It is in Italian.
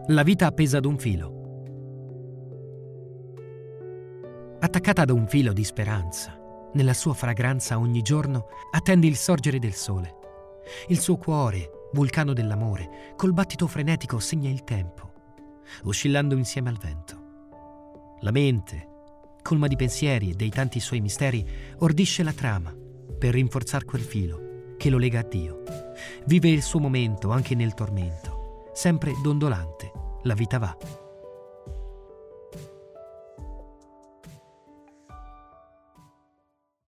La vita appesa ad un filo. Attaccata ad un filo di speranza, nella sua fragranza ogni giorno attende il sorgere del sole. Il suo cuore, vulcano dell'amore, col battito frenetico segna il tempo, oscillando insieme al vento. La mente, colma di pensieri e dei tanti suoi misteri, ordisce la trama per rinforzar quel filo che lo lega a Dio. Vive il suo momento anche nel tormento, sempre dondolante, la vita va.